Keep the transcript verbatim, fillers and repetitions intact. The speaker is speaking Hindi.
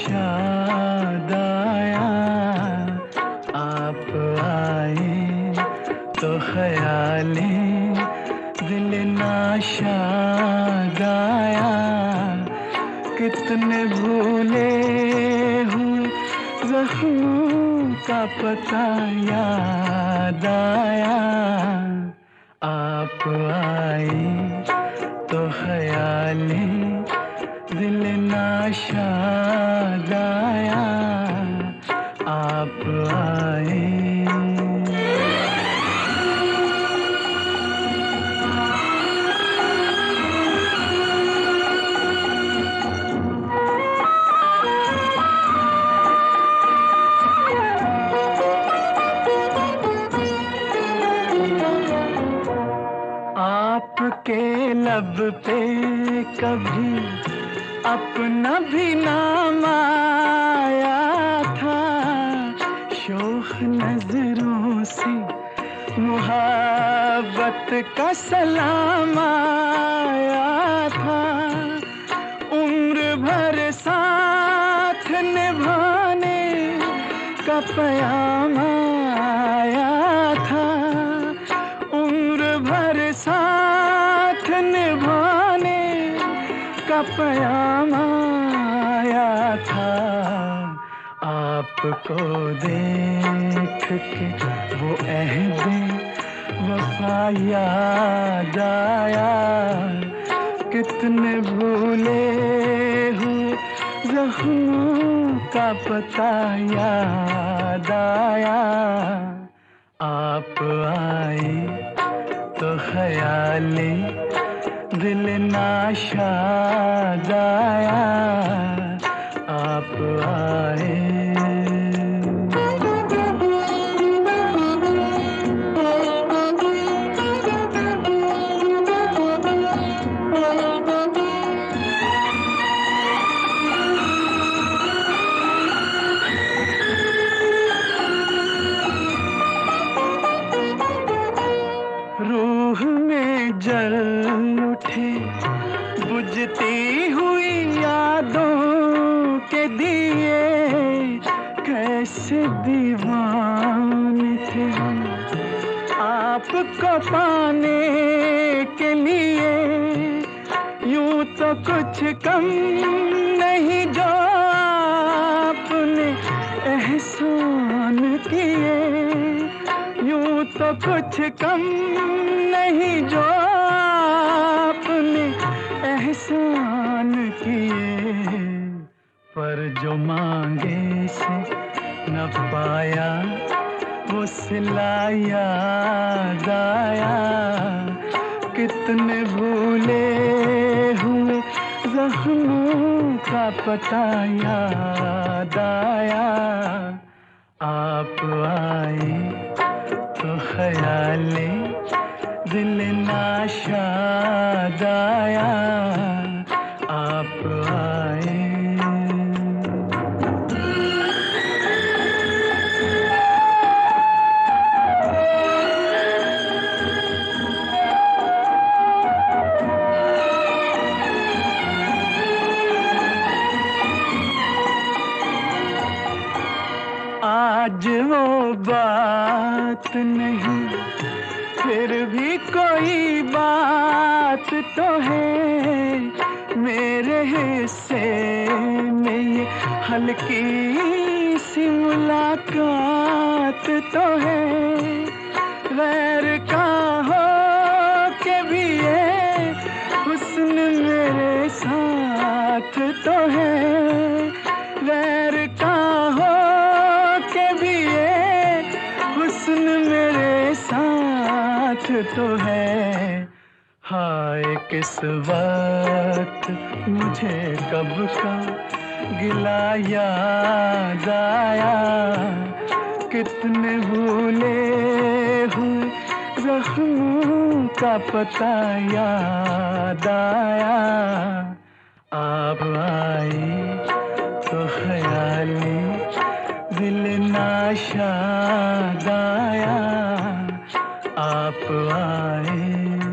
शाद आया, आप आए तो ख्याले दिल नाशाद आया। कितने भूले हुए ज़ख्मों का पता याद आया, आप आए तो ख्याले दिल नाशाद आया, आप आए। आपके लब पे कभी अपना भी नाम आया था, शोख नजरों से मुहब्बत का सलाम आया था। उम्र भर साथ निभाने का पैगाम आया था, उम्र भर साथ निभाने का पैगाम आया था। आपको देख के वो अहदे वफा याद आया, कितने भूले हुए ज़ख्मों का पता याद आया, आप आए तो ख्याले दिल नाशाद आया, आप आए। रूह में जल उठे बुझती हुई यादों के दिए, कैसे दीवाने थे हम आपको पाने के लिए। यूं तो कुछ कम नहीं जो आपने एहसान किए, यूं तो कुछ कम नहीं जो आपने एहसान किए। पर जो मांगे से न पाया वो सिला याद आया, कितने भूले हुए ज़ख्मों का पता याद आया, आप आए तो ख्याले दिल नाशाद आया, आप आए। आज वो बात नहीं, फिर भी कोई बात तो है। मेरे हिस्से में ये हल्की सी मुलाकात तो है। गैर का हो के भी ये हुस्न मेरे साथ तो है। गैर का हो के भी ये हुस्न मेरे साथ तो है। हाय किस वक्त मुझे कब का गिला याद आया, कितने भूले हुए ज़ख्मों का पता याद आया। आप आए तो ख्याले दिल नाशाद आया, आप आए।